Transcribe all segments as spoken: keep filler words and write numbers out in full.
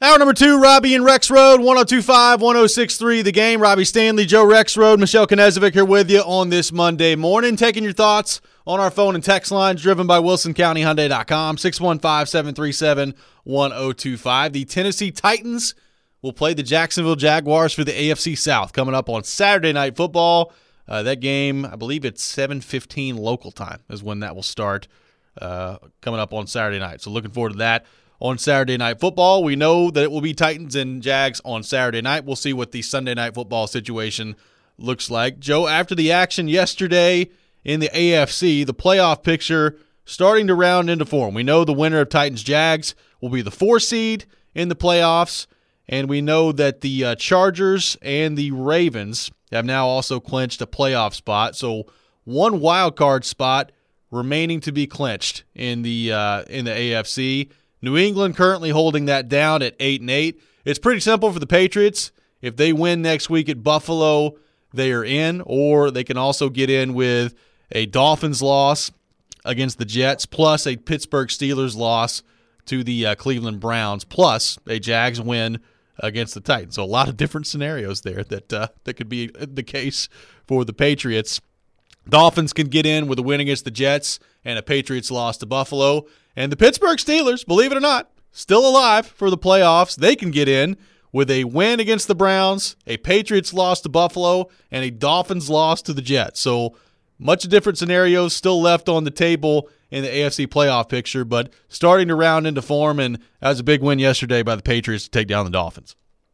Hour number two, Robbie and Rex Road, one oh two point five, one oh six point three The Game. Robbie Stanley, Joe Rex Road, Michelle Knezovic here with you on this Monday morning. Taking your thoughts on our phone and text lines driven by Wilson County Hyundai dot com, six one five, seven three seven, one oh two five. The Tennessee Titans will play the Jacksonville Jaguars for the A F C South coming up on Saturday Night Football. Uh, that game, I believe it's seven fifteen local time is when that will start uh, coming up on Saturday night. So looking forward to that. On Saturday Night Football, we know that it will be Titans and Jags on Saturday night. We'll see what the Sunday Night Football situation looks like. Joe, after the action yesterday in the A F C, the playoff picture starting to round into form. We know the winner of Titans-Jags will be the four seed in the playoffs, and we know that the uh, Chargers and the Ravens have now also clinched a playoff spot. So one wild card spot remaining to be clinched in the uh, in the A F C. New England currently holding that down at eight and eight. It's pretty simple for the Patriots. If they win next week at Buffalo, they are in, or they can also get in with a Dolphins loss against the Jets, plus a Pittsburgh Steelers loss to the uh, Cleveland Browns, plus a Jags win against the Titans. So a lot of different scenarios there that uh, that could be the case for the Patriots. Dolphins can get in with a win against the Jets and a Patriots loss to Buffalo. And the Pittsburgh Steelers, believe it or not, still alive for the playoffs. They can get in with a win against the Browns, a Patriots loss to Buffalo, and a Dolphins loss to the Jets. So much different scenarios still left on the table in the A F C playoff picture, but starting to round into form, and that was a big win yesterday by the Patriots to take down the Dolphins.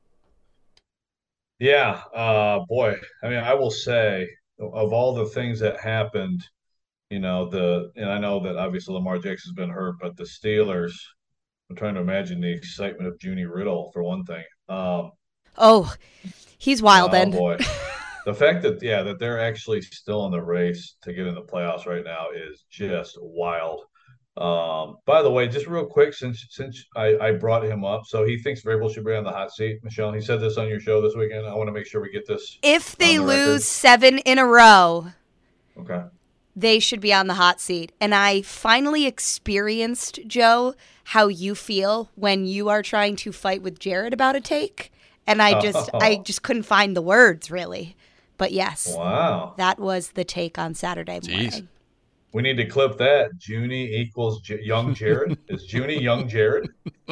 Yeah, uh, boy, I mean, I will say, of all the things that happened, you know, the and I know that obviously Lamar Jackson's been hurt, but the Steelers, I'm trying to imagine the excitement of Junie Riddle for one thing. Um, oh, he's wild oh then. boy. The fact that, yeah, that they're actually still in the race to get in the playoffs right now is just wild. Um, by the way, just real quick, since since I, I brought him up, so he thinks Vrabel should be on the hot seat. Michelle, he said this on your show this weekend. I want to make sure we get this. If they the lose record. seven in a row, Okay, they should be on the hot seat. And I finally experienced, Joe, how you feel when you are trying to fight with Jared about a take. And I just oh. I just couldn't find the words, really. But yes, wow, that was the take on Saturday morning. Jeez. We need to clip that. Junie equals J- young Jared. Is Junie young Jared?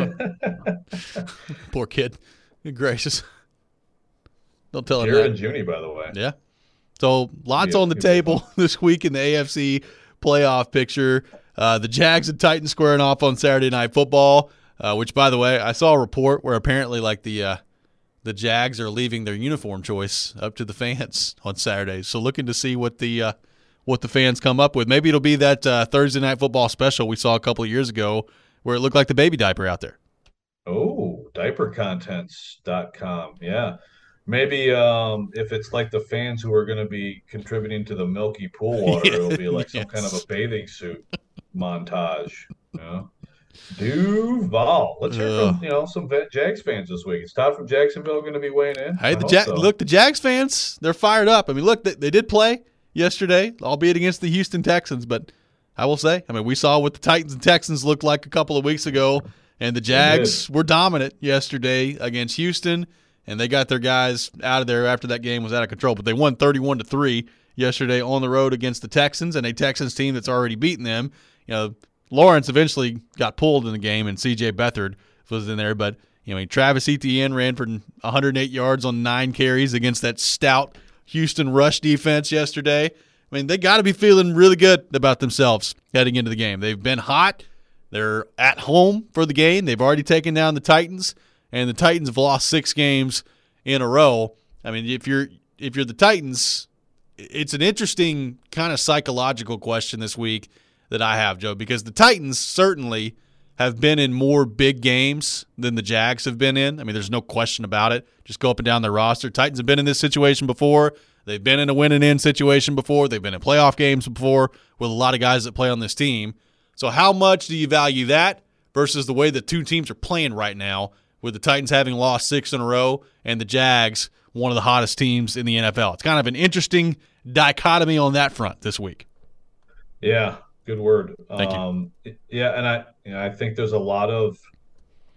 Poor kid. Good gracious. Don't tell him Jared that. and Junie, by the way. Yeah. So lots Yeah, on the table this week in the A F C playoff picture. Uh, the Jags and Titans squaring off on Saturday Night Football, uh, which, by the way, I saw a report where apparently like the uh, the Jags are leaving their uniform choice up to the fans on Saturdays. So looking to see what the uh, what the fans come up with. Maybe it'll be that uh, Thursday Night Football special we saw a couple of years ago where it looked like the baby diaper out there. Oh, diaper contents dot com. Yeah. Maybe um, if it's like the fans who are going to be contributing to the Milky Pool water, it'll be like some Yes. kind of a bathing suit montage. You know? Duval. Let's hear Ugh. from you know some vet Jags fans this week. Is Todd from Jacksonville going to be weighing in? Hey, I the hope Jag- so. look, the Jags fans, they're fired up. I mean, look, they, they did play yesterday, albeit against the Houston Texans, but I will say, I mean, we saw what the Titans and Texans looked like a couple of weeks ago, and the Jags were dominant yesterday against Houston, and they got their guys out of there after that game was out of control. But they won thirty-one to three yesterday on the road against the Texans, and a Texans team that's already beaten them. You know, Lawrence eventually got pulled in the game, and C J Beathard was in there, but you know, I mean, Travis Etienne ran for one hundred eight yards on nine carries against that stout Houston rush defense yesterday. I mean, they got to be feeling really good about themselves heading into the game. They've been hot. They're at home for the game. They've already taken down the Titans, and the Titans have lost six games in a row. I mean, if you're if you're the Titans, it's an interesting kind of psychological question this week that I have, Joe, because the Titans certainly have been in more big games than the Jags have been in. I mean, there's no question about it. Just go up and down their roster. Titans have been in this situation before. They've been in a win-and-in situation before. They've been in playoff games before with a lot of guys that play on this team. So how much do you value that versus the way the two teams are playing right now, with the Titans having lost six in a row and the Jags one of the hottest teams in the N F L? It's kind of an interesting dichotomy on that front this week. Yeah, good word. Thank um, you. Yeah, and I, you know, I think there's a lot of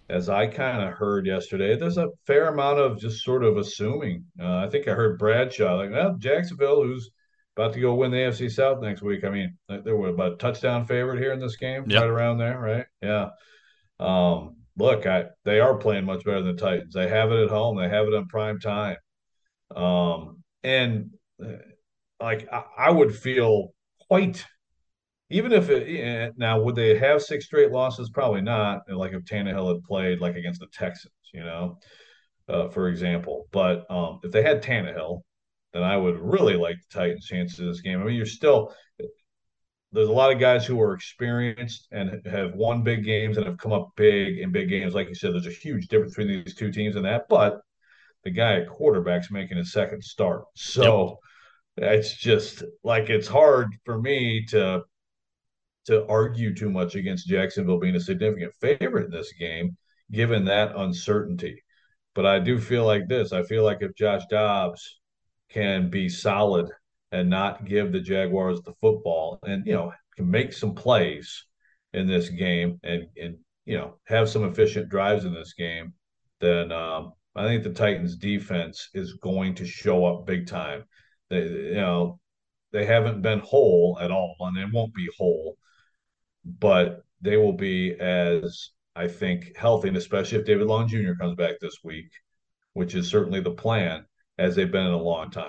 as I kind of heard yesterday, there's a fair amount of just sort of assuming. Uh, I think I heard Bradshaw like, well, Jacksonville, who's about to go win the A F C South next week. I mean, they were about a touchdown favorite here in this game, Yeah. right around there, right? Yeah. Um, look, I they are playing much better than the Titans. They have it at home. They have it on prime time. Um, and uh, like I, I would feel quite even if it eh, now would they have six straight losses? Probably not. Like if Tannehill had played like against the Texans, you know, uh, for example. But um, if they had Tannehill, then I would really like the Titans' chances of this game. I mean, you're still there's a lot of guys who are experienced and have won big games and have come up big in big games. Like you said, there's a huge difference between these two teams and that. But the guy at quarterback's making his second start, Yep. so it's just like it's hard for me to to argue too much against Jacksonville being a significant favorite in this game, given that uncertainty. But I do feel like this. I feel like if Josh Dobbs can be solid and not give the Jaguars the football and, you know, can make some plays in this game and, and you know, have some efficient drives in this game, then um, I think the Titans defense is going to show up big time. They, you know, they haven't been whole at all and they won't be whole, but they will be as I think healthy, and especially if David Long Junior comes back this week, which is certainly the plan, as they've been in a long time.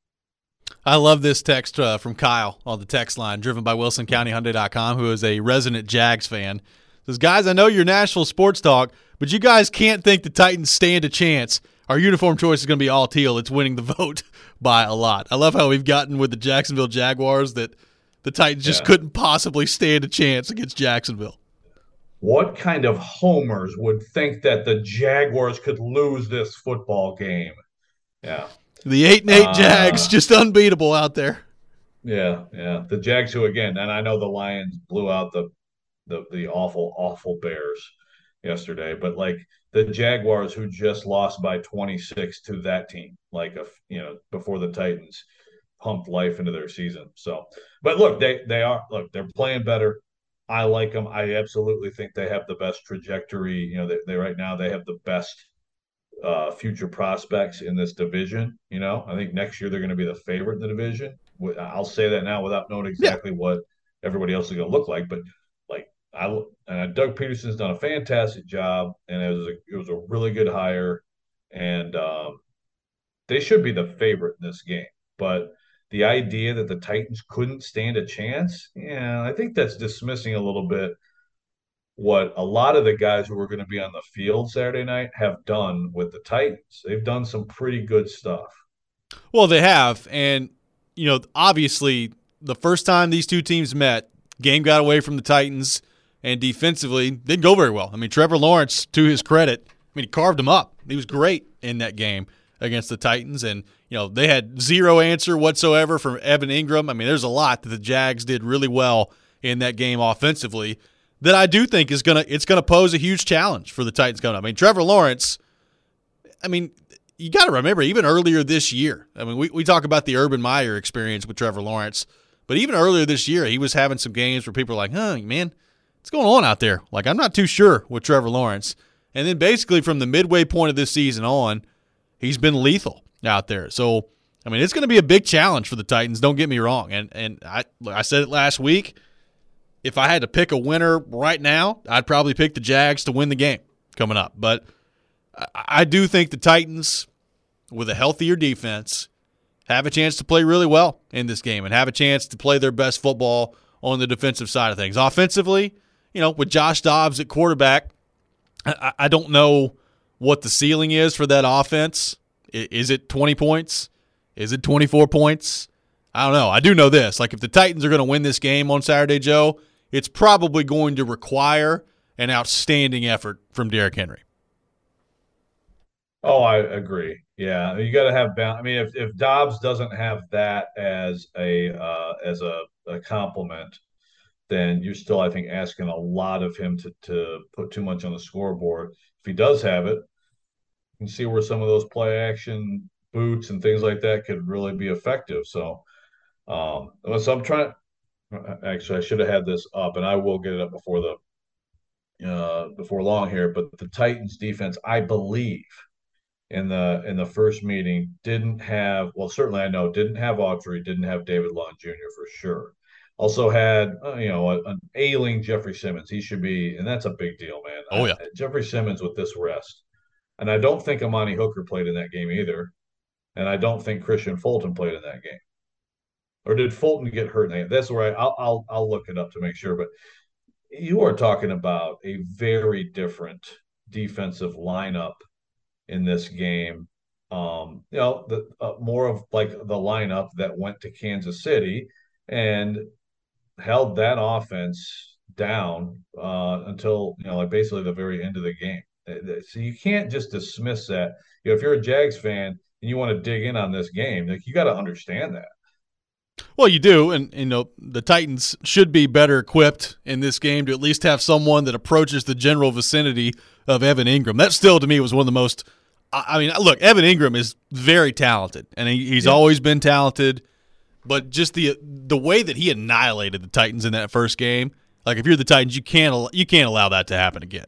I love this text uh, from Kyle on the text line, driven by Wilson County Hyundai dot com, who is a resident Jags fan. Says, guys, I know you're Nashville sports talk, but you guys can't think the Titans stand a chance. Our uniform choice is going to be all teal. It's winning the vote by a lot. I love how we've gotten with the Jacksonville Jaguars that the Titans just Yeah. couldn't possibly stand a chance against Jacksonville. What kind of homers would think that the Jaguars could lose this football game? Yeah. The eight and eight Jags, Uh, just unbeatable out there. yeah, yeah. The Jags who again, and I know the Lions blew out the the the awful, awful Bears yesterday, but like the Jaguars who just lost by twenty-six to that team, like a you know, before the Titans pumped life into their season. So, but look, they they are look, they're playing better. I like them. I absolutely think they have the best trajectory. You know, they, they right now they have the best uh, future prospects in this division. You know, I think next year they're going to be the favorite in the division. I'll say that now without knowing Yeah. exactly what everybody else is going to look like, but like I and Doug Peterson's done a fantastic job, and it was a it was a really good hire, and um, they should be the favorite in this game. But the idea that the Titans couldn't stand a chance, yeah, I think that's dismissing a little bit what a lot of the guys who are going to be on the field Saturday night have done with the Titans. They've done some pretty good stuff. Well, they have. And, you know, obviously, the first time these two teams met, game got away from the Titans, and defensively, didn't go very well. I mean, Trevor Lawrence, to his credit, I mean, he carved them up. He was great in that game against the Titans. And, you know, they had zero answer whatsoever from Evan Ingram. I mean, there's a lot that the Jags did really well in that game offensively that I do think is going to it's going to pose a huge challenge for the Titans coming up. I mean, Trevor Lawrence, I mean, you got to remember, even earlier this year, I mean, we, we talk about the Urban Meyer experience with Trevor Lawrence, but even earlier this year, he was having some games where people are like, huh, man, what's going on out there? Like, I'm not too sure with Trevor Lawrence. And then basically from the midway point of this season on, he's been lethal out there. So, I mean, it's going to be a big challenge for the Titans, don't get me wrong. And and I I said it last week, if I had to pick a winner right now, I'd probably pick the Jags to win the game coming up. But I do think the Titans, with a healthier defense, have a chance to play really well in this game and have a chance to play their best football on the defensive side of things. Offensively, you know, with Josh Dobbs at quarterback, I, I don't know what the ceiling is for that offense. Is it twenty points? Is it twenty-four points? I don't know. I do know this. Like, if the Titans are going to win this game on Saturday, Joe, it's probably going to require an outstanding effort from Derrick Henry. Oh, I agree. Yeah, you got to have balance. I mean, if, if Dobbs doesn't have that as a uh, as a, a compliment, then you're still, I think, asking a lot of him to to put too much on the scoreboard. If he does have it, you can see where some of those play action boots and things like that could really be effective. So, um, so I'm trying. Actually, I should have had this up, and I will get it up before the uh, before long here, but the Titans defense, I believe, in the in the first meeting didn't have, well, certainly I know didn't have Autry, didn't have David Long Junior for sure. Also had uh, you know a, an ailing Jeffrey Simmons. He should be, and that's a big deal, man. Oh yeah, I, Jeffrey Simmons with this rest, and I don't think Amani Hooker played in that game either, and I don't think Christian Fulton played in that game. Or did Fulton get hurt in that game? That's where I, I'll I'll I'll look it up to make sure. But you are talking about a very different defensive lineup in this game. Um, you know, the uh, more of like the lineup that went to Kansas City and held that offense down uh, until, you know, like basically the very end of the game. So you can't just dismiss that. You know, if you're a Jags fan and you want to dig in on this game, like you got to understand that. Well, you do, and you know the Titans should be better equipped in this game to at least have someone that approaches the general vicinity of Evan Ingram. That still, to me, was one of the most. I mean, look, Evan Ingram is very talented, and he, he's yeah. always been talented. But just the the way that he annihilated the Titans in that first game, like if you're the Titans, you can't you can't allow that to happen again.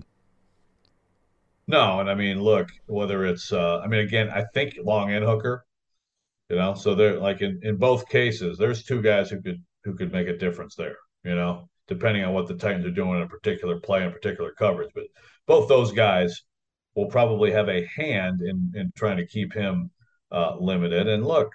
No, and I mean, look, whether it's, uh, I mean, again, I think Long and Hooker. You know, so they're like in, in both cases, there's two guys who could who could make a difference there, you know, depending on what the Titans are doing in a particular play and particular coverage. But both those guys will probably have a hand in in trying to keep him uh, limited. And look,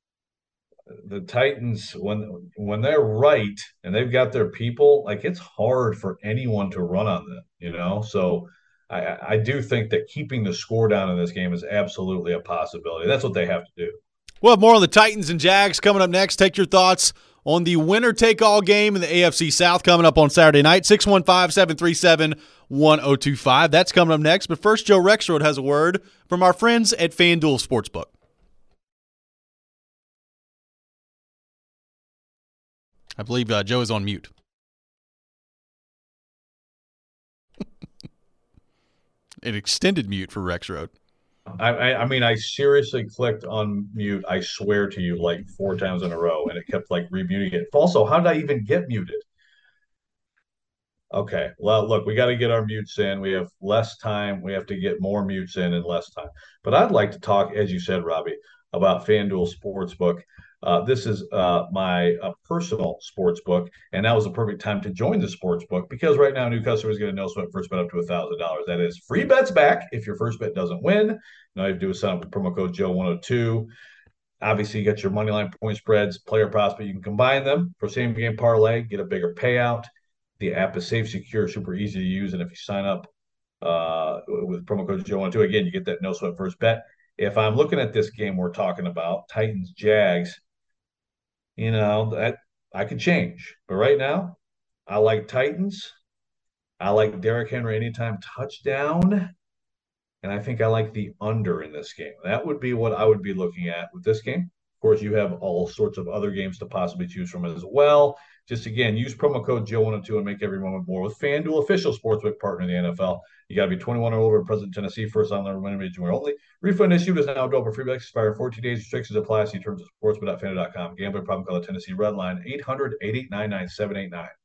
the Titans, when when they're right and they've got their people, like it's hard for anyone to run on them, you know. So I, I do think that keeping the score down in this game is absolutely a possibility. That's what they have to do. We'll have more on the Titans and Jags coming up next. Take your thoughts on the winner-take-all game in the A F C South coming up on Saturday night. six one five, seven three seven, one oh two five. That's coming up next. But first, Joe Rexrode has a word from our friends at FanDuel Sportsbook. I believe uh, Joe is on mute. An extended mute for Rexrode. I, I I mean, I seriously clicked on mute, I swear to you, like four times in a row, and it kept like remuting it. Also, how did I even get muted? Okay, well, look, we got to get our mutes in. We have less time. We have to get more mutes in in less time. But I'd like to talk, as you said, Robbie, about FanDuel Sportsbook. Uh, this is uh, my uh, personal sports book, and that was the perfect time to join the sports book because right now new customers get a no sweat first bet up to one thousand dollars. That is free bets back if your first bet doesn't win. Now you have to do is sign up with promo code Joe one oh two. Obviously, you get your money line, point spreads, player props, but you can combine them for same game parlay, get a bigger payout. The app is safe, secure, super easy to use, and if you sign up uh, with promo code Joe one oh two, again, you get that no sweat first bet. If I'm looking at this game we're talking about, Titans Jags, you know, that I could change. But right now, I like Titans. I like Derrick Henry anytime touchdown. And I think I like the under in this game. That would be what I would be looking at with this game. Of course, you have all sorts of other games to possibly choose from as well. Just, again, use promo code Joe one oh two and make every moment more with FanDuel, official sportsbook partner in the N F L. You got to be twenty-one or over, present in Tennessee, first online minimum age only. Refund issued is now available. Free bets expire fourteen days. Restrictions apply. See terms at sportsbook dot fan dot com. Gambling problem, call the Tennessee Red Line, eight hundred, eight eight nine, nine seven eight nine.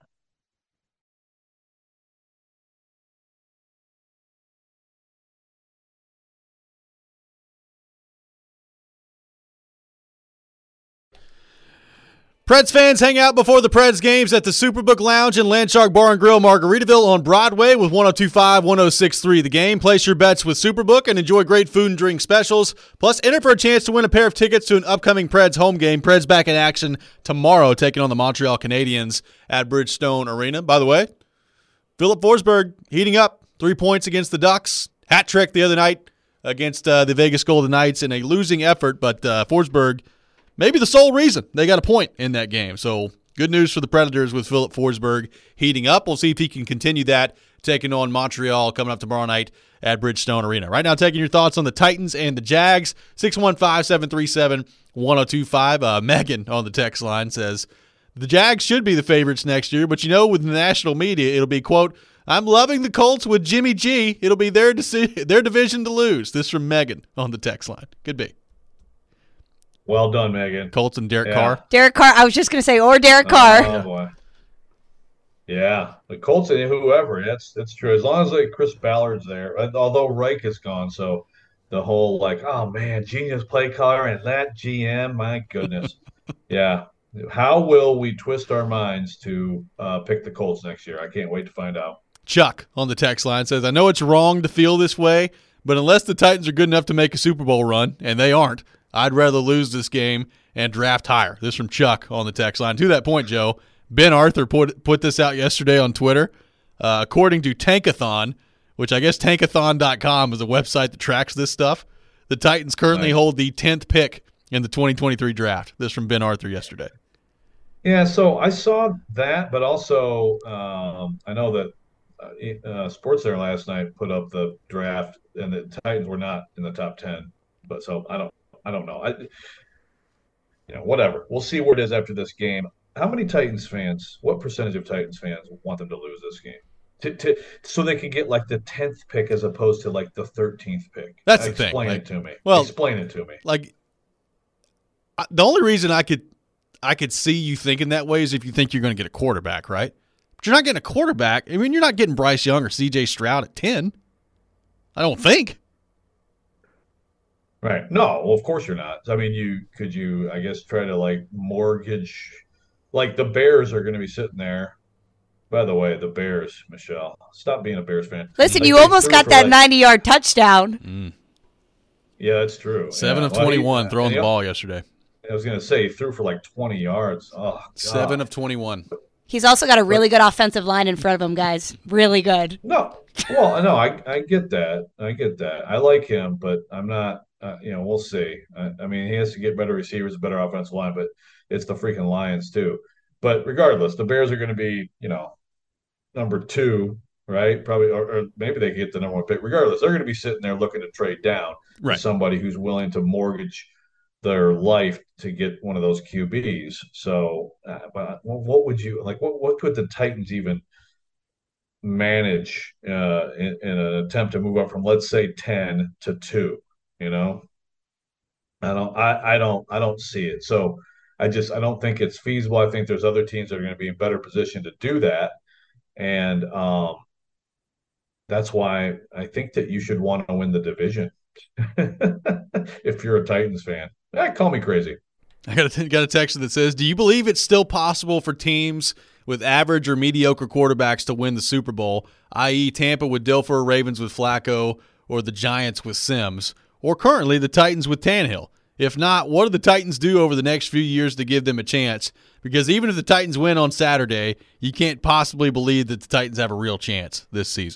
Preds fans, hang out before the Preds games at the Superbook Lounge and Landshark Bar and Grill, Margaritaville on Broadway with one oh two five, one oh six three The Game. Place your bets with Superbook and enjoy great food and drink specials. Plus, enter for a chance to win a pair of tickets to an upcoming Preds home game. Preds back in action tomorrow, taking on the Montreal Canadiens at Bridgestone Arena. By the way, Philip Forsberg heating up. Three points against the Ducks. Hat trick the other night against uh, the Vegas Golden Knights in a losing effort, but uh, Forsberg maybe the sole reason they got a point in that game. So good news for the Predators with Philip Forsberg heating up. We'll see if he can continue that, taking on Montreal coming up tomorrow night at Bridgestone Arena. Right now, taking your thoughts on the Titans and the Jags. six one five, seven three seven, one oh two five. Uh, Megan on the text line says, the Jags should be the favorites next year, but you know, with the national media, it'll be, quote, I'm loving the Colts with Jimmy G. It'll be their, deci- their division to lose. This from Megan on the text line. Could be. Well done, Megan. Colts and Derek yeah. Carr. Derek Carr. I was just going to say, or Derek Carr. Oh, boy. Yeah, the Colts and whoever. That's that's true. As long as like Chris Ballard's there, and although Reich is gone, so the whole like, oh man, genius play caller and that G M, my goodness. Yeah. How will we twist our minds to uh, pick the Colts next year? I can't wait to find out. Chuck on the text line says, I know it's wrong to feel this way, but unless the Titans are good enough to make a Super Bowl run, and they aren't, I'd rather lose this game and draft higher. This from Chuck on the text line. To that point, Joe, Ben Arthur put put this out yesterday on Twitter. Uh, according to Tankathon, which I guess tankathon dot com is a website that tracks this stuff, the Titans currently Nice. hold the tenth pick in the twenty twenty-three draft. This from Ben Arthur yesterday. Yeah, so I saw that, but also um, I know that uh, uh, SportsCenter last night put up the draft, and the Titans were not in the top ten. But so I don't, I don't know. I, you know, whatever. We'll see where it is after this game. How many Titans fans? What percentage of Titans fans want them to lose this game? To, to so they can get like the tenth pick as opposed to like the thirteenth pick. That's the thing. Explain Like, it to me. well, Explain it to me. Like, I- the only reason I could I could see you thinking that way is if you think you're going to get a quarterback, right? But you're not getting a quarterback. I mean, you're not getting Bryce Young or C J Stroud at ten. I don't think. Right. No, well, of course you're not. I mean, you could you, I guess, try to like mortgage, like the Bears are going to be sitting there. By the way, the Bears, Michelle, stop being a Bears fan. Listen, Like you they almost threw got for that like, ninety-yard touchdown. Mm. Yeah, that's true. Seven Yeah. of Well, he- twenty-one throwing and the he- ball yesterday. I was going to say he threw for like twenty yards. Oh, God. Seven of twenty-one. He's also got a really good offensive line in front of him, guys. Really good. No, well, no, I I get that. I get that. I like him, but I'm not. Uh, you know, we'll see. I, I mean, he has to get better receivers, a better offensive line, but it's the freaking Lions too. But regardless, the Bears are going to be, you know, number two, right? Probably, or, or maybe they get the number one pick. Regardless, they're going to be sitting there looking to trade down to Right. somebody who's willing to mortgage their life to get one of those Q Bs. So, uh, but what would you like? What what could the Titans even manage uh, in, in an attempt to move up from, let's say, ten to two? You know, I don't, I, I don't, I don't see it. So I just, I don't think it's feasible. I think there's other teams that are going to be in better position to do that, and um, that's why I think that you should want to win the division. If you're a Titans fan, eh, call me crazy. I got a, got a text that says, do you believe it's still possible for teams with average or mediocre quarterbacks to win the Super Bowl, that is. Tampa with Dilfer, Ravens with Flacco, or the Giants with Sims, or currently the Titans with Tannehill? If not, what do the Titans do over the next few years to give them a chance? Because even if the Titans win on Saturday, you can't possibly believe that the Titans have a real chance this season.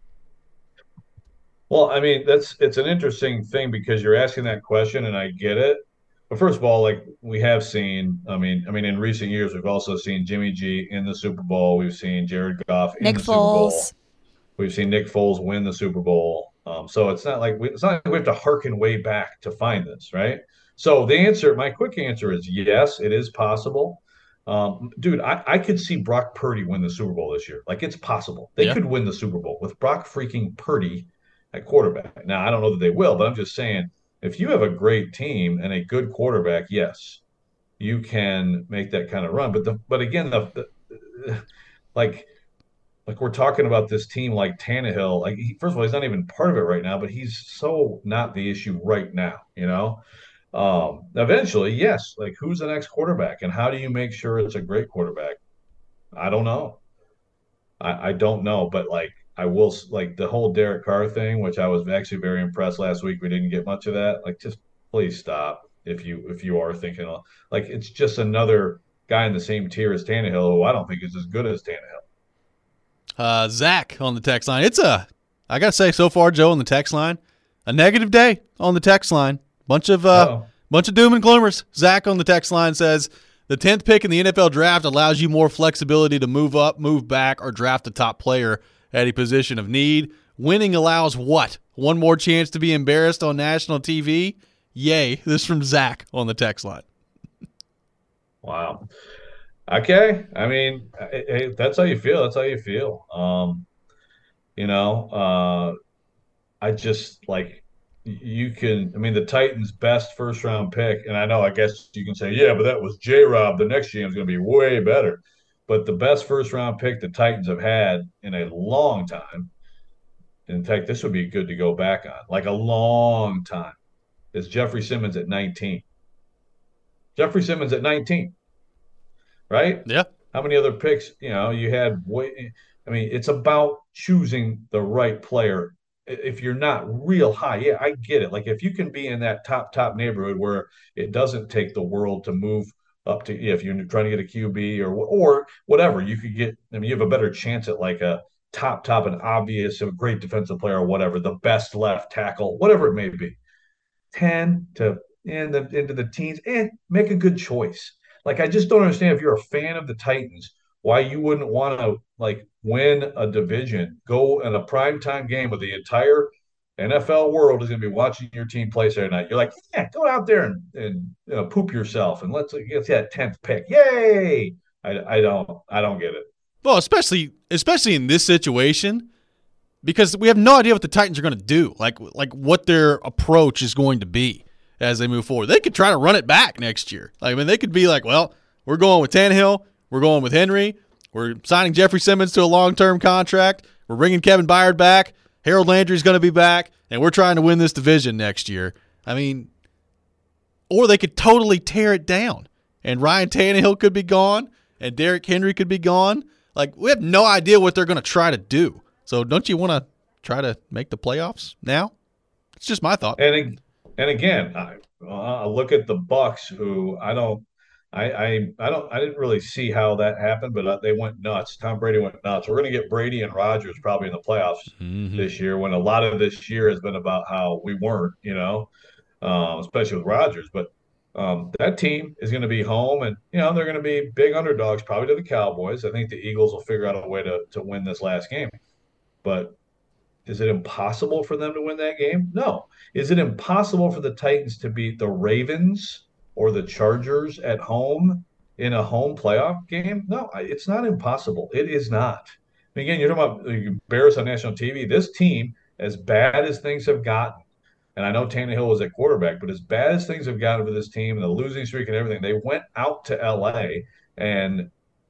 Well, I mean, that's it's an interesting thing because you're asking that question, and I get it. But first of all, like we have seen, I mean, I mean, in recent years, we've also seen Jimmy G in the Super Bowl. We've seen Jared Goff in Nick the Super Bowl. Foles. We've seen Nick Foles win the Super Bowl. Um, so it's not like we, it's not like we have to hearken way back to find this, right? So the answer, my quick answer is yes, it is possible. Um, dude, I, I could see Brock Purdy win the Super Bowl this year. Like it's possible. They Yeah. could win the Super Bowl with Brock freaking Purdy at quarterback. Now, I don't know that they will, but I'm just saying if you have a great team and a good quarterback, yes, you can make that kind of run. But the but again, the, the like like we're talking about this team like Tannehill. Like he, first of all, he's not even part of it right now, but he's so not the issue right now. You know, um, eventually, yes. Like who's the next quarterback, and how do you make sure it's a great quarterback? I don't know. I, I don't know, but like I will like the whole Derek Carr thing, which I was actually very impressed last week. We didn't get much of that. Like, just please stop if you if you are thinking like it's just another guy in the same tier as Tannehill, who I don't think is as good as Tannehill. Uh, Zach on the text line. It's a, I got to say, so far, Joe, on the text line, a negative day on the text line. Bunch of uh, Uh-oh. bunch of doom and gloomers. Zach on the text line says, the tenth pick in the N F L draft allows you more flexibility to move up, move back, or draft a top player at a position of need. Winning allows what? One more chance to be embarrassed on national T V? Yay. This is from Zach on the text line. Wow. Okay. I mean, hey, that's how you feel. That's how you feel. Um, you know, uh, I just like you can. I mean, the Titans' best first round pick, and I know. I guess you can say, yeah, but that was J. Rob. The next G M is going to be way better. But the best first round pick the Titans have had in a long time, in fact, this would be good to go back on, like a long time, is Jeffrey Simmons at nineteen. Jeffrey Simmons at nineteen, right? Yeah. How many other picks, you know, you had? I mean, it's about choosing the right player. If you're not real high, yeah, I get it. Like if you can be in that top, top neighborhood where it doesn't take the world to move up to, if you're trying to get a Q B or or whatever, you could get, I mean, you have a better chance at like a top, top, and obvious, a great defensive player or whatever, the best left tackle, whatever it may be. ten to in the into the teens, and make a good choice. Like I just don't understand if you're a fan of the Titans, why you wouldn't want to like win a division, go in a primetime game with the entire N F L world is going to be watching your team play Saturday night. You're like, yeah, go out there and, and you know, poop yourself and let's get that tenth pick. Yay! I, I don't I don't get it. Well, especially especially in this situation, because we have no idea what the Titans are going to do, like like what their approach is going to be as they move forward. They could try to run it back next year. Like, I mean, they could be like, well, we're going with Tannehill, we're going with Henry, we're signing Jeffrey Simmons to a long-term contract, we're bringing Kevin Byard back, Harold Landry's going to be back, and we're trying to win this division next year. I mean, or they could totally tear it down, and Ryan Tannehill could be gone, and Derrick Henry could be gone. Like, we have no idea what they're going to try to do. So don't you want to try to make the playoffs now? It's just my thought. And and again, I, I look at the Bucks, who I don't, I, I, I don't, I didn't really see how that happened, but they went nuts. Tom Brady went nuts. We're going to get Brady and Rodgers probably in the playoffs mm-hmm. this year. When a lot of this year has been about how we weren't, you know, um, especially with Rodgers. But um, that team is going to be home, and you know they're going to be big underdogs, probably to the Cowboys. I think the Eagles will figure out a way to to win this last game. But is it impossible for them to win that game? No. Is it impossible for the Titans to beat the Ravens or the Chargers at home in a home playoff game? No, it's not impossible. It is not. And again, you're talking about the Bears on national T V. This team, as bad as things have gotten, and I know Tannehill was at quarterback, but as bad as things have gotten for this team and the losing streak and everything, they went out to L A and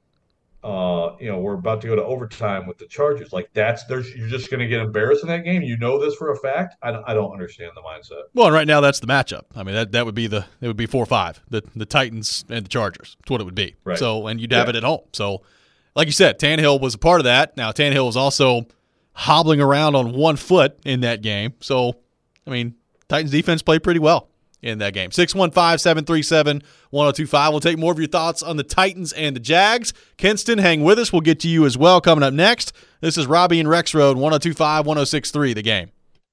Uh, you know, we're about to go to overtime with the Chargers. Like that's there's you're just going to get embarrassed in that game. You know this for a fact. I don't, I don't understand the mindset. Well, and right now that's the matchup. I mean, that, that would be the it would be four or five the the Titans and the Chargers. That's what it would be. Right. So and you'd have yeah. it at home. So, like you said, Tannehill was a part of that. Now Tannehill was also hobbling around on one foot in that game. So, I mean, Titans defense played pretty well in that game. six one five, seven three seven, one oh two five. We'll take more of your thoughts on the Titans and the Jags. Kenston, hang with us. We'll get to you as well coming up next. This is Robbie and Rex Road, one oh two five, one oh six three, The Game.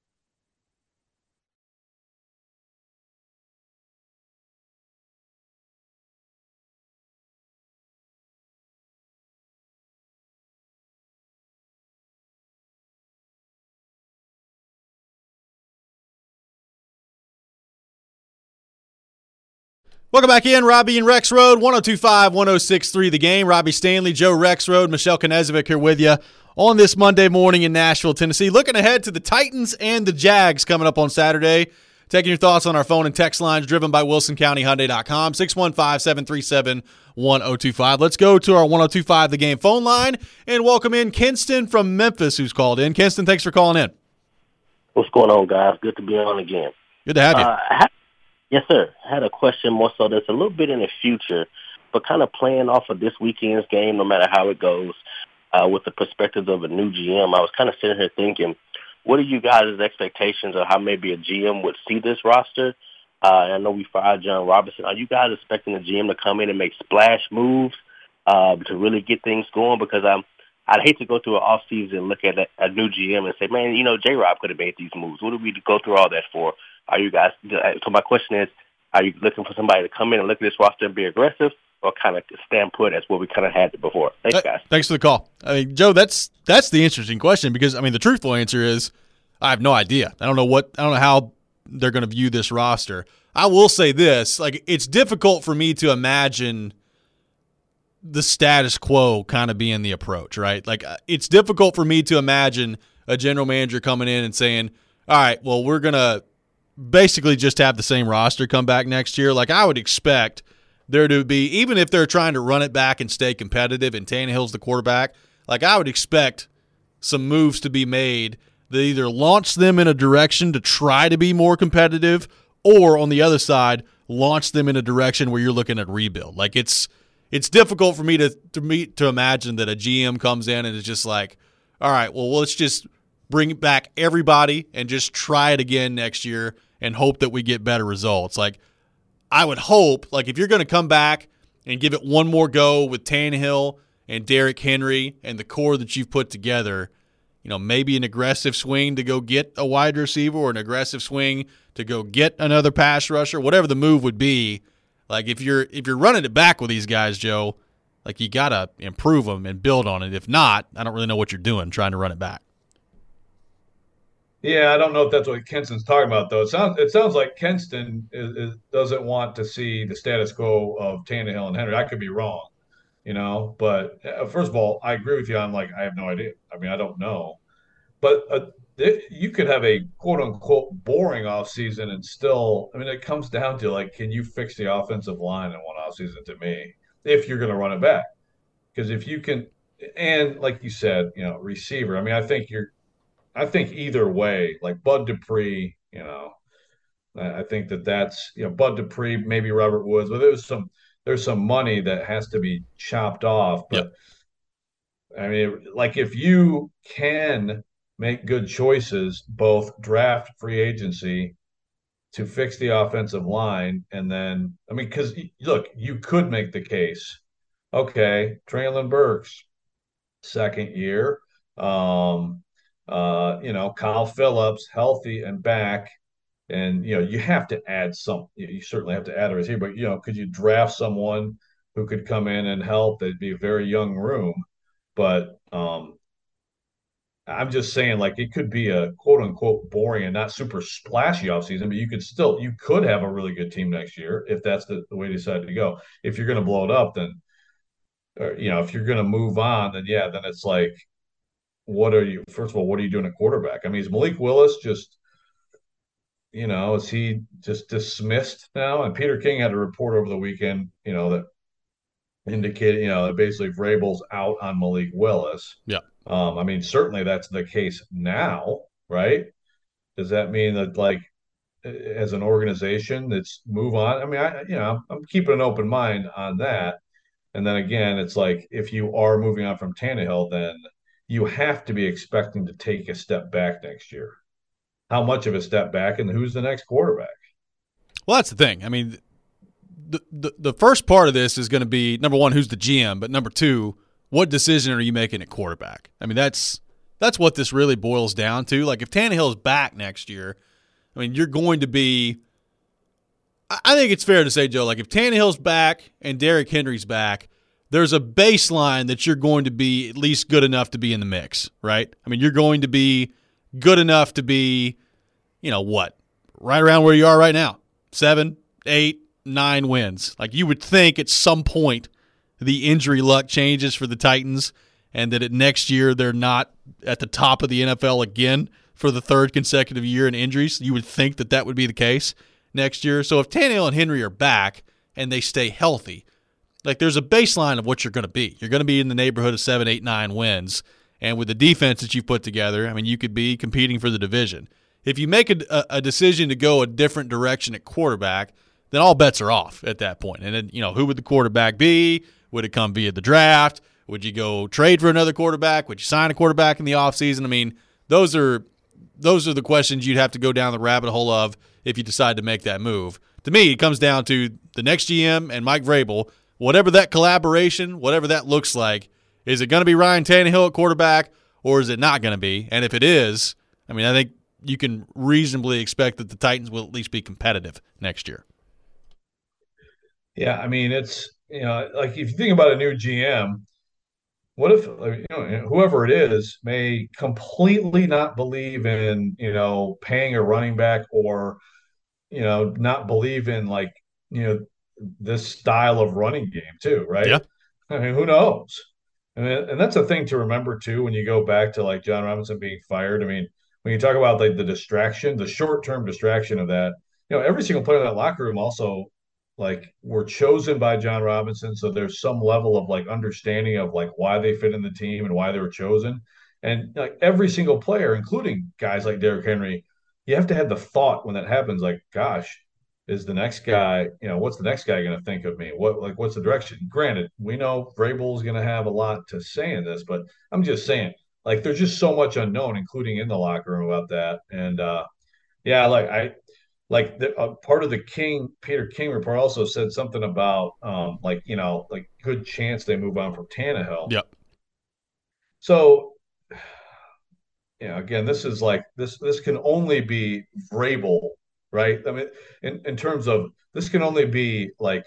Welcome back in, Robbie and Rex Road, one oh two five, one oh six three, The Game. Robbie Stanley, Joe Rex Road, Michelle Knezovic here with you on this Monday morning in Nashville, Tennessee. Looking ahead to the Titans and the Jags coming up on Saturday. Taking your thoughts on our phone and text lines driven by Wilson County Hyundai dot com, six one five, seven three seven, one oh two five. Let's go to our one oh two five The Game phone line and welcome in Kenston from Memphis who's called in. Kenston, thanks for calling in. What's going on, guys? Good to be on again. Good to have you. Uh, Yes, sir. I had a question more so that's a little bit in the future, but kind of playing off of this weekend's game, no matter how it goes, uh, with the perspective of a new G M. I was kind of sitting here thinking, what are you guys' expectations of how maybe a G M would see this roster? Uh, I know we fired John Robinson. Are you guys expecting the G M to come in and make splash moves uh, to really get things going? Because I'm, I'd hate to go through an offseason and look at a, a new G M and say, man, you know, J-Rob could have made these moves. What did we go through all that for? Are you guys – so my question is, are you looking for somebody to come in and look at this roster and be aggressive or kind of stand put as what we kind of had before? Thanks, guys. Thanks for the call. I mean, Joe, that's that's the interesting question because, I mean, the truthful answer is I have no idea. I don't know what – I don't know how they're going to view this roster. I will say this. Like, it's difficult for me to imagine the status quo kind of being the approach, right? Like, it's difficult for me to imagine a general manager coming in and saying, all right, well, we're going to – basically just have the same roster come back next year. Like I would expect there to be, even if they're trying to run it back and stay competitive and Tannehill's the quarterback, like I would expect some moves to be made that either launch them in a direction to try to be more competitive or on the other side, launch them in a direction where you're looking at rebuild. Like it's it's difficult for me to to me to imagine that a G M comes in and is just like, all right, well, let's just bring back everybody and just try it again next year and hope that we get better results. Like I would hope, like if you're going to come back and give it one more go with Tannehill and Derrick Henry and the core that you've put together, you know, maybe an aggressive swing to go get a wide receiver or an aggressive swing to go get another pass rusher, whatever the move would be. Like if you're if you're running it back with these guys, Joe, like you got to improve them and build on it. If not, I don't really know what you're doing trying to run it back. Yeah, I don't know if that's what Kenston's talking about, though. It sounds it sounds like Kenston is, is, doesn't want to see the status quo of Tannehill and Henry. I could be wrong, you know. But uh, first of all, I agree with you on like I have no idea. I mean, I don't know. But uh, it, you could have a quote unquote boring offseason and still, I mean, it comes down to like, can you fix the offensive line in one offseason to me if you're going to run it back? Because if you can, and like you said, you know, receiver, I mean, I think you're, I think either way, like Bud Dupree, you know, I I think that that's, you know, Bud Dupree, maybe Robert Woods, but there's some, there's some money that has to be chopped off. But Yep. I mean, like if you can make good choices, both draft free agency to fix the offensive line. And then, I mean, because look, you could make the case, okay, Traylon Burks, second year, um, uh, you know, Kyle Phillips, healthy and back. And, you know, you have to add some, you certainly have to add a receiver, but, you know, could you draft someone who could come in and help? That'd be a very young room. But, um, I'm just saying, like, it could be a quote unquote boring and not super splashy offseason, but you could still, you could have a really good team next year if that's the, the way you decide to go. If you're going to blow it up, then, or, you know, if you're going to move on, then yeah, then it's like, what are you, first of all, what are you doing at quarterback? I mean, is Malik Willis just, you know, is he just dismissed now? And Peter King had a report over the weekend, you know, that indicated, you know, that basically Vrabel's out on Malik Willis. Yeah. Um, I mean, certainly that's the case now, right? Does that mean that, like, as an organization, it's move on? I mean, I, you know, I'm keeping an open mind on that. And then again, it's like if you are moving on from Tannehill, then you have to be expecting to take a step back next year. How much of a step back, and who's the next quarterback? Well, that's the thing. I mean, the the, the first part of this is going to be, number one, who's the G M, but number two, what decision are you making at quarterback? I mean, that's that's what this really boils down to. Like, if Tannehill's back next year, I mean, you're going to be – I think it's fair to say, Joe, like if Tannehill's back and Derrick Henry's back, there's a baseline that you're going to be at least good enough to be in the mix, right? I mean, you're going to be good enough to be, you know, what, right around where you are right now, seven, eight, nine wins. Like, you would think at some point the injury luck changes for the Titans and that at next year they're not at the top of the N F L again for the third consecutive year in injuries. You would think that that would be the case next year. So if Tannehill and Henry are back and they stay healthy, like, there's a baseline of what you're going to be. You're going to be in the neighborhood of seven, eight, nine wins. And with the defense that you've put together, I mean, you could be competing for the division. If you make a, a decision to go a different direction at quarterback, then all bets are off at that point. And then, you know, who would the quarterback be? Would it come via the draft? Would you go trade for another quarterback? Would you sign a quarterback in the offseason? I mean, those are those are the questions you'd have to go down the rabbit hole of if you decide to make that move. To me, it comes down to the next G M and Mike Vrabel, whatever that collaboration, whatever that looks like. Is it going to be Ryan Tannehill at quarterback, or is it not going to be? And if it is, I mean, I think you can reasonably expect that the Titans will at least be competitive next year. Yeah, I mean, it's, you know, like if you think about a new G M, what if, you know, whoever it is may completely not believe in, you know, paying a running back, or, you know, not believe in, like, you know, this style of running game too, right? Yeah. I mean, who knows? And, and that's a thing to remember too when you go back to, like, John Robinson being fired. I mean, when you talk about, like, the distraction, the short-term distraction of that, you know, every single player in that locker room also like were chosen by John Robinson, so there's some level of like understanding of like why they fit in the team and why they were chosen. And like every single player, including guys like Derrick Henry, you have to have the thought when that happens, like, gosh, is the next guy, you know, what's the next guy going to think of me? What, like, what's the direction? Granted, we know Vrabel is going to have a lot to say in this, but I'm just saying, like, there's just so much unknown, including in the locker room about that. And, uh, yeah, like, I, like the, uh, part of the King, Peter King report also said something about, um, like, you know, like good chance they move on from Tannehill. Yep. So, you know, again, this is like this. This can only be Vrabel, right? I mean, in in terms of this can only be like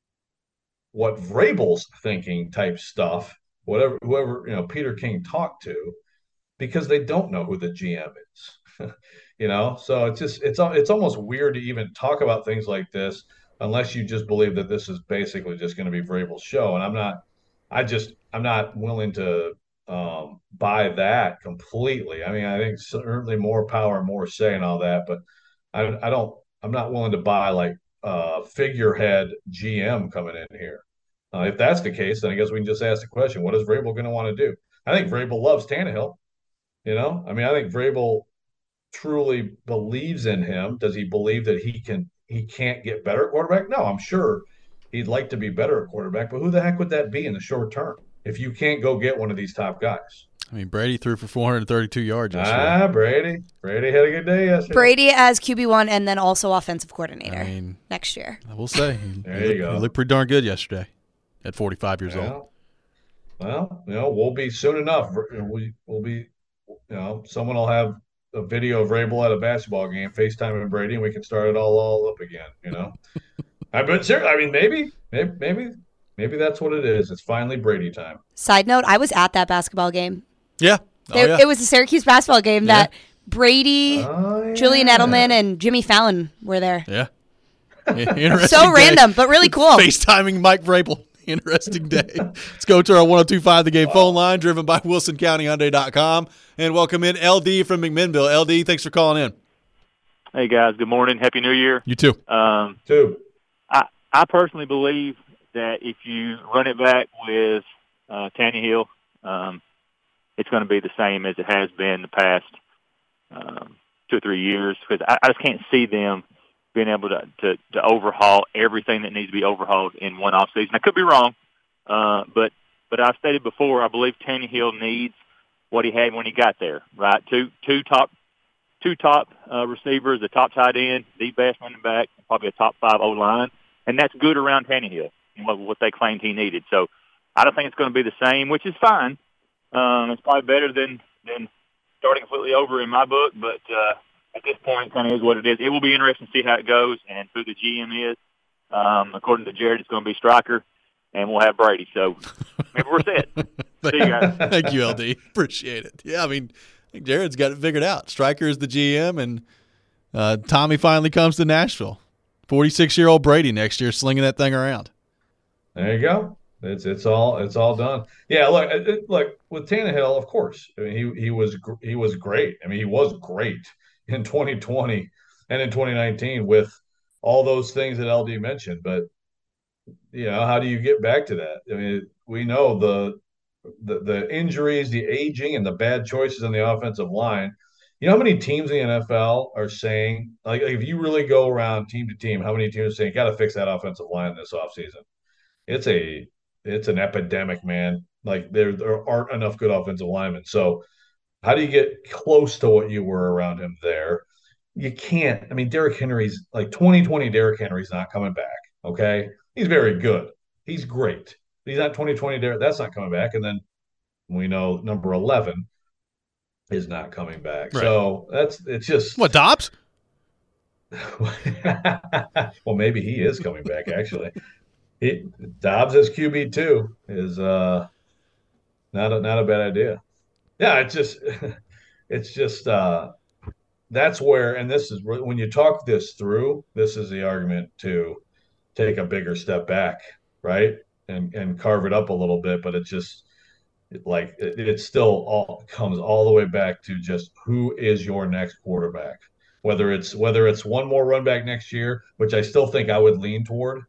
what Vrabel's thinking type stuff. Whatever, whoever you know, Peter King talked to, because they don't know who the G M is. You know, so it's just it's it's almost weird to even talk about things like this unless you just believe that this is basically just going to be Vrabel's show. And I'm not, I just I'm not willing to um, buy that completely. I mean, I think certainly more power, more say, and all that, but I I don't I'm not willing to buy like uh, figurehead G M coming in here. Uh, if that's the case, then I guess we can just ask the question: what is Vrabel going to want to do? I think Vrabel loves Tannehill. You know, I mean, I think Vrabel truly believes in him. Does he believe that he can he can't get better at quarterback? No, I'm sure he'd like to be better at quarterback, but who the heck would that be in the short term if you can't go get one of these top guys? I mean, Brady threw for four hundred thirty-two yards yesterday. Ah, Brady. Brady had a good day yesterday. Brady as Q B one and then also offensive coordinator I mean, next year. I will say. There he, you go. He looked pretty darn good yesterday at forty-five years well, old. Well, you know, we'll be soon enough. We, we'll be, you know, someone will have a video of Vrabel at a basketball game, FaceTime and Brady, and we can start it all, all up again, you know? I bet, I mean, maybe, maybe, maybe, maybe that's what it is. It's finally Brady time. Side note, I was at that basketball game. Yeah. Oh, it, yeah. it was a Syracuse basketball game Yeah. that Brady, Oh, yeah. Julian Edelman, and Jimmy Fallon were there. Yeah. Interesting So day. random, but really cool. FaceTiming Mike Vrabel. Interesting day. Let's go to our one oh two point five The Game phone line, driven by Wilson County Hyundai dot com, and welcome in L D from McMinnville. L D, thanks for calling in. Hey, guys. Good morning. Happy New Year. You too. Um, Two. I, I personally believe that if you run it back with uh, Tannehill, um, it's going to be the same as it has been the past um, two or three years, because I, I just can't see them being able to, to, to overhaul everything that needs to be overhauled in one offseason. I could be wrong, uh, but but I've stated before, I believe Tannehill needs what he had when he got there, right? Two two top two top uh, receivers, the top tight end, the best running back, probably a top five O-line, and that's good around Tannehill, what, what they claimed he needed. So I don't think it's going to be the same, which is fine. Um, it's probably better than, than starting completely over in my book, but uh, at this point, it kind of is what it is. It will be interesting to see how it goes and who the G M is. Um, according to Jared, it's going to be Stryker, and we'll have Brady. So maybe we're set. See you guys. Thank you, L D. Appreciate it. Yeah, I mean, I think Jared's got it figured out. Stryker is the G M, and uh, Tommy finally comes to Nashville. forty-six-year-old Brady next year slinging that thing around. There you go. It's it's all it's all done. Yeah, look, it, it- look with Tannehill, of course. I mean, he he was gr- he was great. I mean, he was great in twenty twenty and in twenty nineteen with all those things that L D mentioned. But you know, how do you get back to that? I mean, we know the the the injuries, the aging, and the bad choices on the offensive line. You know how many teams in the N F L are saying, like, if you really go around team to team, how many teams are saying, got to fix that offensive line this offseason? It's a it's an epidemic, man. Like there there aren't enough good offensive linemen. So how do you get close to what you were around him there? You can't. I mean, Derrick Henry's like twenty twenty. Derrick Henry's not coming back. Okay, he's very good. He's great. But he's not twenty twenty. Derrick, that's not coming back. And then we know number eleven is not coming back. Right. So that's it's just What, Dobbs? well, maybe he is coming back. Actually, he, Dobbs as Q B two is uh, not a, not a bad idea. Yeah, it's just it's just uh, that's where, and this is when you talk this through. This is the argument to take a bigger step back, right, and and carve it up a little bit. But it's just it, like it, it still all comes all the way back to just who is your next quarterback. Whether it's whether it's one more run back next year, which I still think I would lean toward.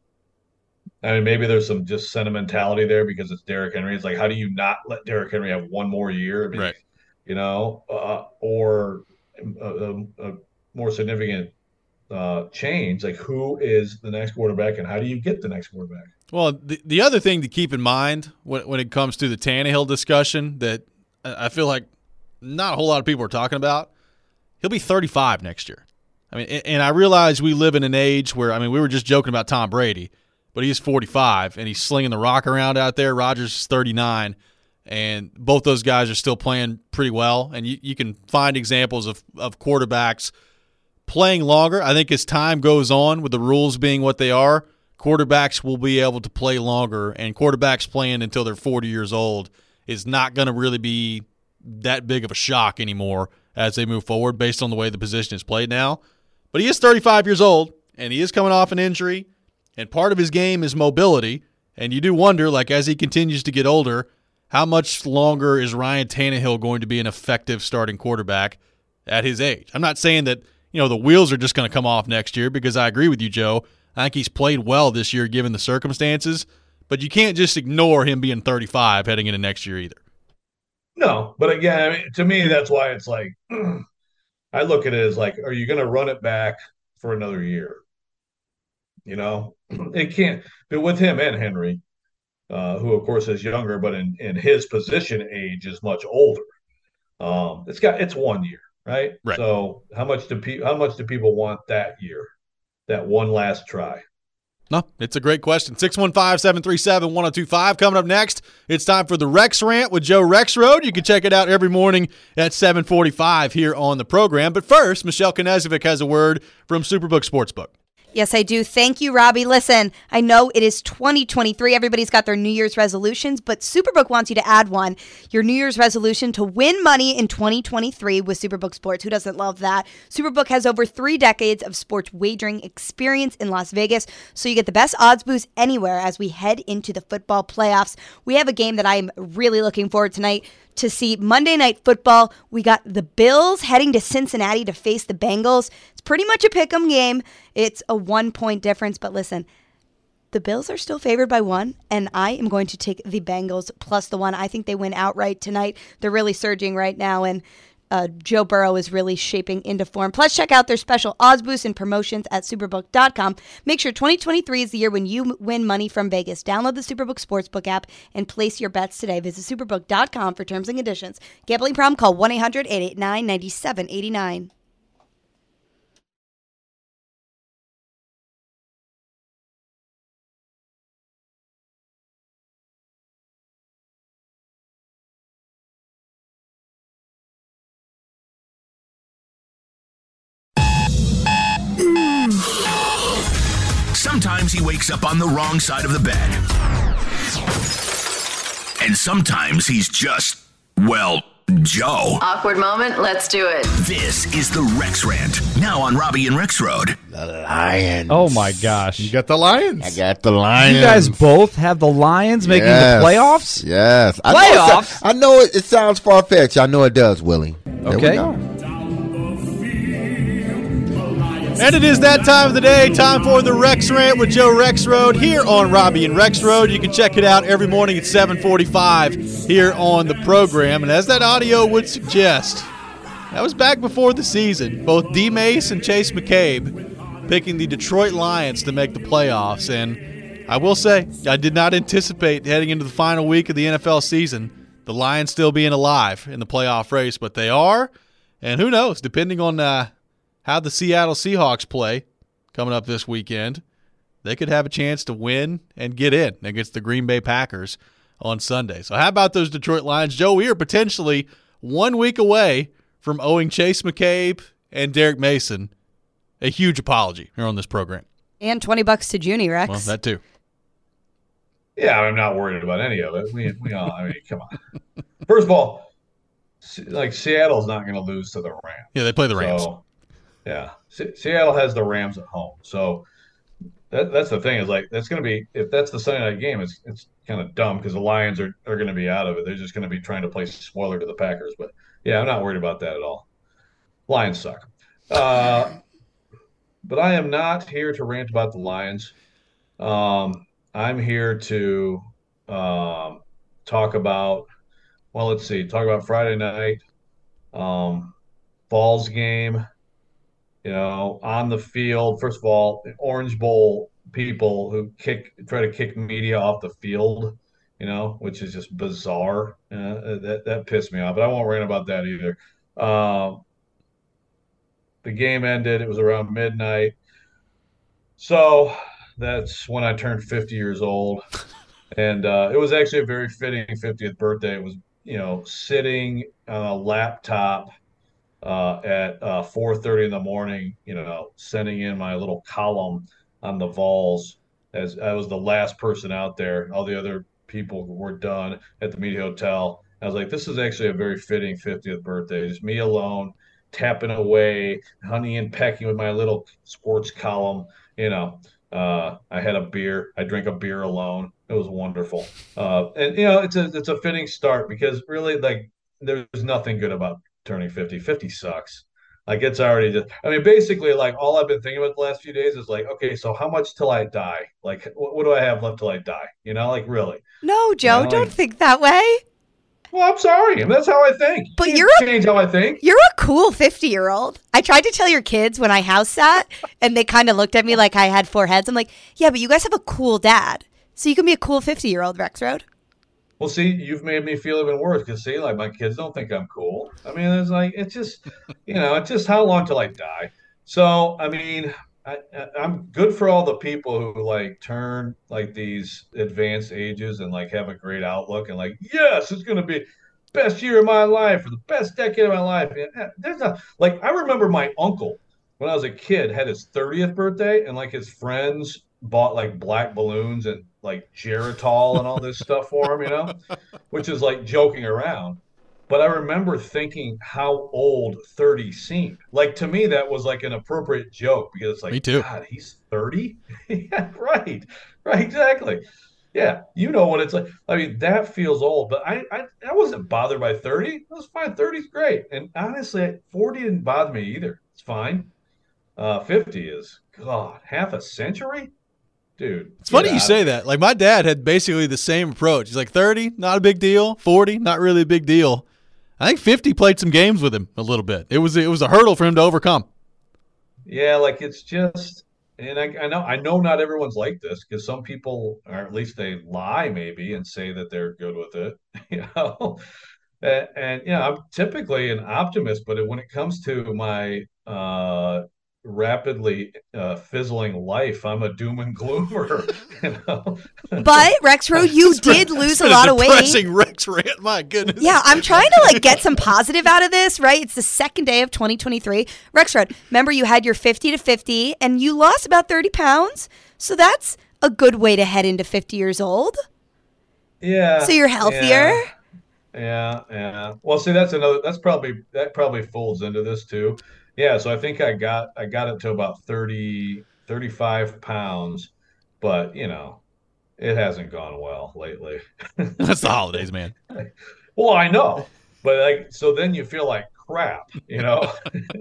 I mean, maybe there's some just sentimentality there because it's Derrick Henry. It's like, how do you not let Derrick Henry have one more year? I mean, Right. you know, uh, or a, a, a more significant uh, change, like who is the next quarterback and how do you get the next quarterback? Well, the, the other thing to keep in mind when, when it comes to the Tannehill discussion that I feel like not a whole lot of people are talking about, he'll be thirty-five next year. I mean, and I realize we live in an age where, I mean, we were just joking about Tom Brady, but he's forty-five and he's slinging the rock around out there. Rodgers is thirty-nine, and both those guys are still playing pretty well. And you, you can find examples of, of quarterbacks playing longer. I think as time goes on, with the rules being what they are, quarterbacks will be able to play longer, and quarterbacks playing until they're forty years old is not going to really be that big of a shock anymore as they move forward based on the way the position is played now. But he is thirty-five years old, and he is coming off an injury, and part of his game is mobility, and you do wonder, like, as he continues to get older, how much longer is Ryan Tannehill going to be an effective starting quarterback at his age? I'm not saying that, you know, the wheels are just going to come off next year, because I agree with you, Joe. I think he's played well this year given the circumstances, but you can't just ignore him being thirty-five heading into next year either. No, but again, I mean, to me, that's why it's like, I look at it as like, are you going to run it back for another year? You know, it can't. But with him and Henry, uh, who of course is younger, but in, in his position age is much older. Um, it's got it's one year, right? Right. So how much do pe- how much do people want that year, that one last try? No, it's a great question. six one five, seven three seven, one oh two five. Coming up next, it's time for the Rex Rant with Joe Rexrode. You can check it out every morning at seven forty-five here on the program. But first, Michelle Knezovic has a word from Superbook Sportsbook. Yes, I do. Thank you, Robbie. Listen, I know it is twenty twenty-three. Everybody's got their New Year's resolutions, but Superbook wants you to add one. Your New Year's resolution to win money in twenty twenty-three with Superbook Sports. Who doesn't love that? Superbook has over three decades of sports wagering experience in Las Vegas, so you get the best odds boost anywhere as we head into the football playoffs. We have a game that I'm really looking forward tonight to see. Monday Night Football. We got the Bills heading to Cincinnati to face the Bengals. It's pretty much a pick'em game. It's a one-point difference, but listen, the Bills are still favored by one, and I am going to take the Bengals plus the one. I think they win outright tonight. They're really surging right now, and uh, Joe Burrow is really shaping into form. Plus, check out their special odds boosts and promotions at superbook dot com. Make sure twenty twenty-three is the year when you win money from Vegas. Download the Superbook Sportsbook app and place your bets today. Visit superbook dot com for terms and conditions. Gambling problem? Call one eight hundred, eight eight nine, nine seven eight nine. Sometimes he wakes up on the wrong side of the bed. And sometimes he's just, well, Joe. Awkward moment, let's do it. This is the Rex Rant, now on Robbie and Rexrode. The Lions. Oh, my gosh. You got the Lions? I got the Lions. You guys both have the Lions making yes. the playoffs? Yes. I Playoffs? Know I know it, it sounds far-fetched. I know it does, Willie. There okay. we go. And it is that time of the day, time for the Rex Rant with Joe Rexrode here on Robbie and Rexrode. You can check it out every morning at seven forty-five here on the program. And as that audio would suggest, that was back before the season. Both D. Mace and Chase McCabe picking the Detroit Lions to make the playoffs. And I will say, I did not anticipate heading into the final week of the N F L season the Lions still being alive in the playoff race, but they are. And who knows, depending on uh, how the Seattle Seahawks play coming up this weekend, they could have a chance to win and get in against the Green Bay Packers on Sunday. So how about those Detroit Lions? Joe, we are potentially one week away from owing Chase McCabe and Derek Mason a huge apology here on this program. And twenty bucks to Junie, Rex. Well, that too. Yeah, I'm not worried about any of it. We, we all, I mean, come on. First of all, like Seattle's not going to lose to the Rams. Yeah, they play the Rams. So, yeah, Se- Seattle has the Rams at home, so that, that's the thing is like that's going to be if that's the Sunday night game, it's it's kind of dumb because the Lions are, are going to be out of it. They're just going to be trying to play spoiler to the Packers. But yeah, I'm not worried about that at all. Lions suck. Uh, but I am not here to rant about the Lions. Um, I'm here to um, talk about, well, let's see, talk about Friday night, um, Vols game, you know, on the field. First of all, Orange Bowl people who kick, try to kick media off the field, you know, which is just bizarre. Uh, that, that pissed me off, but I won't rant about that either. Um, the game ended. It was around midnight. So that's when I turned fifty years old. And uh, it was actually a very fitting fiftieth birthday. It was, you know, sitting on a laptop uh, at uh, four thirty in the morning, you know, sending in my little column on the Vols as I was the last person out there. All the other people were done at the media hotel. I was like, this is actually a very fitting fiftieth birthday. Just me alone, tapping away, honey and pecking with my little sports column, you know. Uh, I had a beer. I drank a beer alone. It was wonderful. Uh, and you know, it's a it's a fitting start because really, like, there's nothing good about turning fifty. fifty sucks. Like, it's already just. I mean, basically, like, all I've been thinking about the last few days is like, okay, so how much till I die? Like, what, what do I have left till I die? You know, like, really? No, Joe, You know, don't like- think that way. Well, I'm sorry. I mean, that's how I think. But You can't you're a- change how I think. You're a cool fifty-year-old. I tried to tell your kids when I house sat, and they kind of looked at me like I had four heads. I'm like, yeah, but you guys have a cool dad. So you can be a cool fifty-year-old, Rexroad. Well, see, you've made me feel even worse because, see, like, my kids don't think I'm cool. I mean, it's like, it's just, you know, it's just how long till I die. So, I mean, I, I, I'm good for all the people who, like, turn, like, these advanced ages and, like, have a great outlook and, like, yes, it's going to be best year of my life or the best decade of my life. And there's not, like, I remember my uncle when I was a kid had his thirtieth birthday and, like, his friends bought, like, black balloons and, like, Geritol and all this stuff for him, you know, which is like joking around. But I remember thinking how old thirty seemed. Like, to me, that was like an appropriate joke because it's like, Me too. God, he's thirty? Yeah, right. Right, exactly. Yeah, you know what it's like. I mean, that feels old, but I, I, I wasn't bothered by thirty. It was fine. thirty's great. And honestly, forty didn't bother me either. It's fine. Uh, fifty is, God, half a century? Dude. It's funny get you out say of here. that. Like, my dad had basically the same approach. He's like, thirty, not a big deal. forty, not really a big deal. I think fifty played some games with him a little bit. It was it was a hurdle for him to overcome. Yeah, like, it's just, and I, I know I know not everyone's like this because some people, or at least they lie maybe and say that they're good with it, you know. And, and you know, I'm typically an optimist, but when it comes to my uh, rapidly uh, fizzling life, I'm a doom and gloomer, you know. But Rexroad, you did lose a lot of weight. Depressing Rex rant, my goodness. Yeah, I'm trying to like get some positive out of this, right? It's the second day of twenty twenty-three. Rexroad, remember you had your fifty to fifty and you lost about thirty pounds. So that's a good way to head into fifty years old. Yeah. So you're healthier. Yeah. Yeah, yeah. Well, see, that's another. That's probably that probably folds into this too. Yeah. So I think I got I got it to about thirty, thirty-five pounds, but you know, it hasn't gone well lately. That's the holidays, man. Well, I know, but like, so then you feel like crap, you know.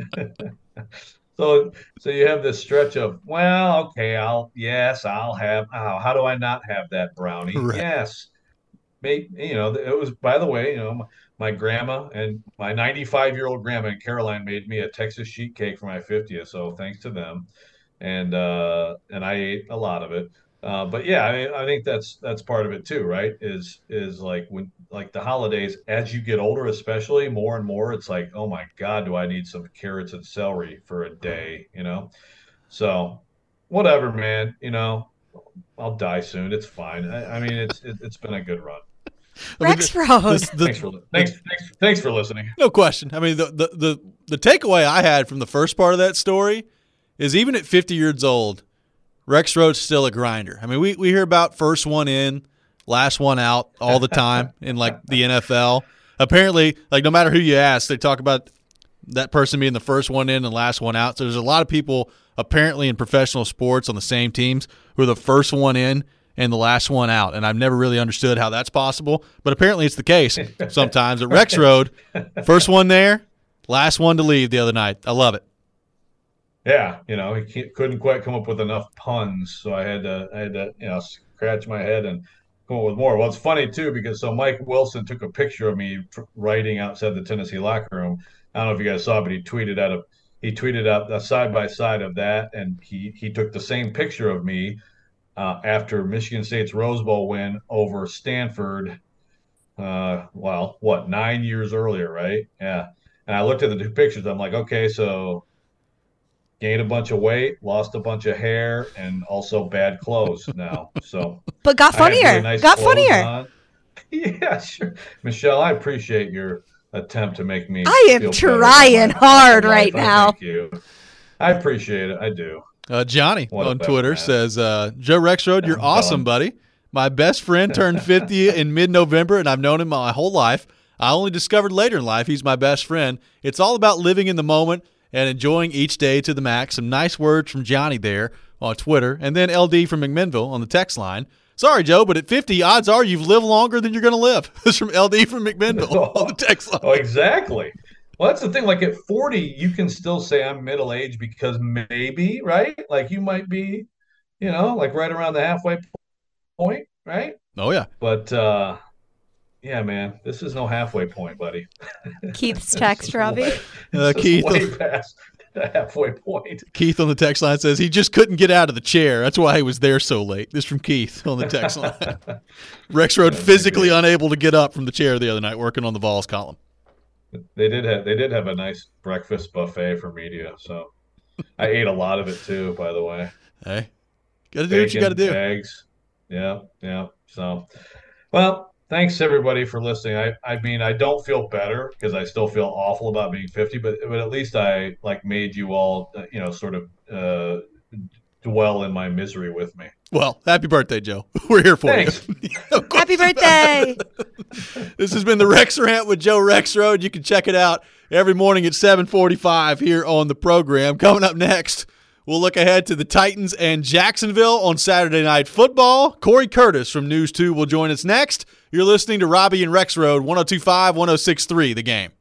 So, so you have this stretch of, well, okay, I'll yes, I'll have. Oh, how do I not have that brownie? Right. Yes. Made, you know, it was, by the way, you know, my, my grandma and my ninety-five year old grandma in Caroline made me a Texas sheet cake for my fiftieth. So thanks to them. And, uh, and I ate a lot of it. Uh, but yeah, I mean, I think that's, that's part of it too, right? Is, is like when, like the holidays, as you get older, especially more and more, it's like, oh my God, do I need some carrots and celery for a day, you know? So whatever, man, you know, I'll die soon. It's fine. I, I mean, it's, it, it's been a good run. Rexroad. This- the- Thanks for li- thanks, thanks thanks for listening. No question. I mean, the, the the the takeaway I had from the first part of that story is even at fifty years old, Rexroad's still a grinder. I mean, we, we hear about first one in, last one out all the time in like the N F L. Apparently, like no matter who you ask, they talk about that person being the first one in and last one out. So there's a lot of people apparently in professional sports on the same teams who are the first one in and the last one out. And I've never really understood how that's possible, but apparently it's the case sometimes. At Rexroad, first one there, last one to leave the other night. I love it. yeah, you know, he can't- couldn't quite come up with enough puns, so I had to, I had to, you know, scratch my head and come up with more. Well, it's funny too because so Mike Wilson took a picture of me tr- writing outside the Tennessee locker room. I don't know if you guys saw, but he tweeted out a he tweeted out a side by side of that, and he he took the same picture of me uh, after Michigan State's Rose Bowl win over Stanford. Uh, well, what nine years earlier, right? Yeah. And I looked at the two pictures. I'm like, okay, so gained a bunch of weight, lost a bunch of hair, and also bad clothes now. So, But got I had really funnier. nice got clothes funnier. on. Yeah, sure. Michelle, I appreciate your attempt to make me. I am feel better about trying my hard life. right I now. Thank you. I appreciate it. I do. Uh, Johnny What on about Twitter that? says, uh, Joe Rexrode, you're I'm awesome, done. buddy. My best friend turned fifty in mid-November, and I've known him my whole life. I only discovered later in life he's my best friend. It's all about living in the moment and enjoying each day to the max. Some nice words from Johnny there on Twitter. And then L D from McMinnville on the text line. Sorry, Joe, but at fifty, odds are you've lived longer than you're going to live. This is from L D from McMinnville on the text line. Oh, exactly. Well, that's the thing. Like at forty, you can still say I'm middle aged because maybe, right? Like you might be, you know, like right around the halfway point, right? Oh, yeah. But uh yeah, man, this is no halfway point, buddy. Keith's This text, is Robbie. way- Uh, this is Keith- way past the halfway point. Keith on the text line says he just couldn't get out of the chair. That's why he was there so late. This from Keith on the text line. Rexrode physically unable to get up from the chair the other night working on the Vols column. They did have they did have a nice breakfast buffet for media, so I ate a lot of it too. By the way, Hey, got to do what you got to Bacon, do. eggs, yeah, yeah. So, well, thanks everybody for listening. I I mean, I don't feel better because I still feel awful about being fifty, but but at least I like made you all uh, you know sort of uh, dwell in my misery with me. Well, happy birthday, Joe. We're here for Thanks. you. Happy birthday. This has been the Rex Rant with Joe Rexrode. You can check it out every morning at seven forty-five here on the program. Coming up next, we'll look ahead to the Titans and Jacksonville on Saturday Night Football. Corey Curtis from News two will join us next. You're listening to Robbie and Rexrode, one oh two point five, one oh six point three, The Game.